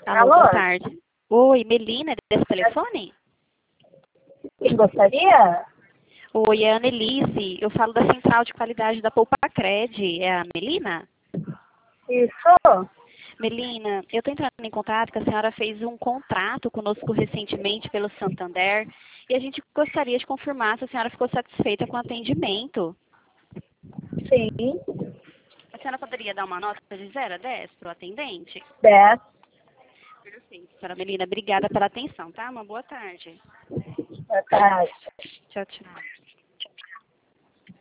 Alô, Alô? boa tarde. Oi, Melina, desse telefone? Quem gostaria? Oi, é a Annelise. Eu falo da Central de Qualidade da Poupa-Cred. É a Melina? Isso? Melina, eu estou entrando em contato que a senhora fez um contrato conosco recentemente pelo Santander e a gente gostaria de confirmar se a senhora ficou satisfeita com o atendimento. Sim. A senhora poderia dar uma nota de 0 a 10 para o atendente? 10. Perfeito. Senhora Melina, obrigada pela atenção, tá? Uma boa tarde. Boa tarde. Tchau, tchau.